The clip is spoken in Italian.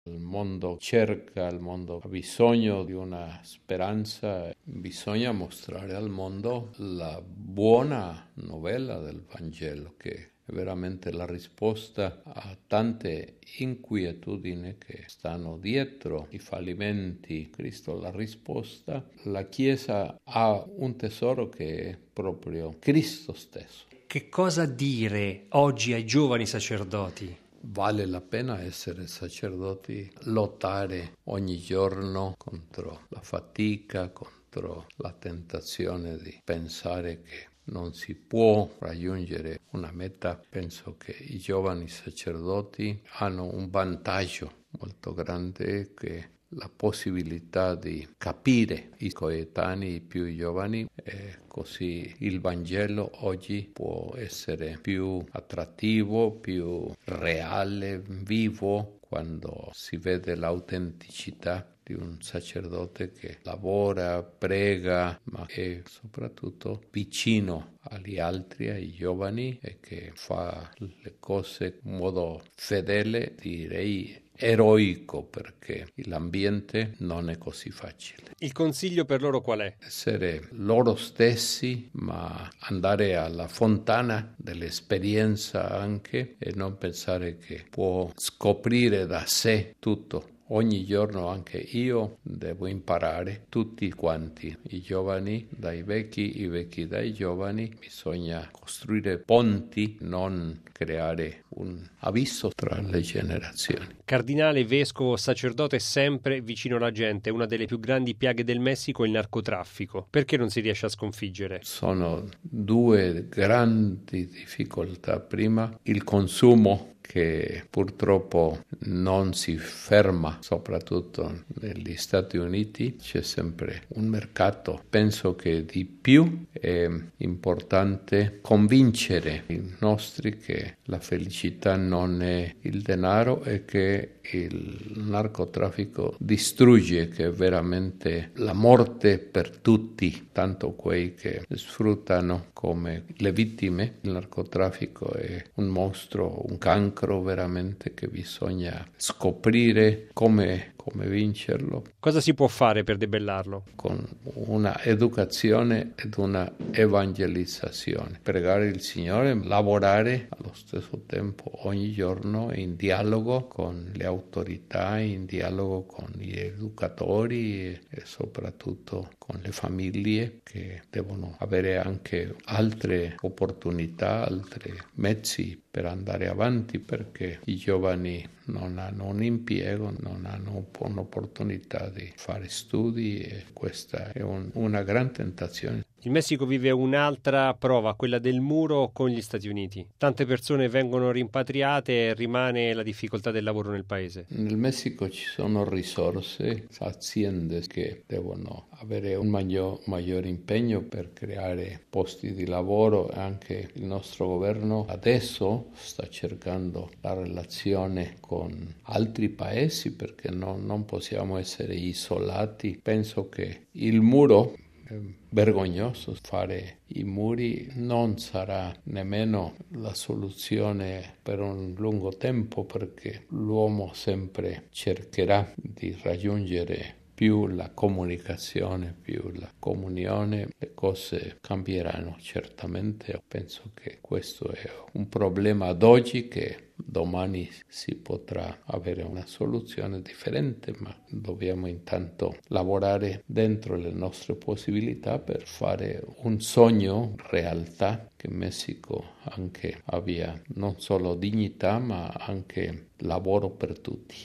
Il mondo cerca, il mondo ha bisogno di una speranza, bisogna mostrare al mondo la buona novella del Vangelo, che è veramente la risposta a tante inquietudini che stanno dietro i fallimenti. Cristo è la risposta. La Chiesa ha un tesoro che è proprio Cristo stesso. Che cosa dire oggi ai giovani sacerdoti? Vale la pena essere sacerdoti, lottare ogni giorno contro la fatica, contro la tentazione di pensare che non si può raggiungere una meta. Penso che i giovani sacerdoti hanno un vantaggio molto grande, che la possibilità di capire i coetanei più giovani, e così il Vangelo oggi può essere più attrattivo, più reale, vivo, quando si vede l'autenticità di un sacerdote che lavora, prega, ma è soprattutto vicino agli altri, ai giovani, e che fa le cose in modo fedele, direi eroico, perché l'ambiente non è così facile. Il consiglio per loro qual è? Essere loro stessi, ma andare alla fontana dell'esperienza anche, e non pensare che può scoprire da sé tutto. Ogni giorno anche io devo imparare, tutti quanti, i giovani dai vecchi, i vecchi dai giovani. Bisogna costruire ponti, non creare un abisso tra le generazioni. Cardinale, vescovo, sacerdote sempre vicino alla gente. Una delle più grandi piaghe del Messico è il narcotraffico. Perché non si riesce a sconfiggere? Sono due grandi difficoltà. Prima, il consumo, che purtroppo non si ferma, soprattutto negli Stati Uniti c'è sempre un mercato. Penso che di più è importante convincere i nostri che la felicità non è il denaro e che il narcotraffico distrugge, che è veramente la morte per tutti, tanto quei che sfruttano come le vittime. Il narcotraffico è un mostro, un cancro veramente, che bisogna scoprire come vincerlo. Cosa si può fare per debellarlo? Con una educazione ed una evangelizzazione. Pregare il Signore, lavorare allo stesso tempo ogni giorno in dialogo con le autorità, in dialogo con gli educatori e soprattutto con le famiglie, che devono avere anche altre opportunità, altri mezzi per andare avanti, perché i giovani non hanno un impiego, non hanno un'opportunità di fare studi, e questa è una gran tentazione. Il Messico vive un'altra prova, quella del muro con gli Stati Uniti. Tante persone vengono rimpatriate e rimane la difficoltà del lavoro nel paese. Nel Messico ci sono risorse, aziende che devono avere un maggior impegno per creare posti di lavoro. Anche il nostro governo adesso sta cercando la relazione con altri paesi, perché non possiamo essere isolati. Penso che il muro, vergognoso fare i muri, non sarà nemmeno la soluzione per un lungo tempo, perché l'uomo sempre cercherà di raggiungere più la comunicazione, più la comunione. Le cose cambieranno certamente. Penso che questo è un problema ad oggi, che domani si potrà avere una soluzione differente, ma dobbiamo intanto lavorare dentro le nostre possibilità per fare un sogno realtà, che Messico anche abbia non solo dignità ma anche lavoro per tutti.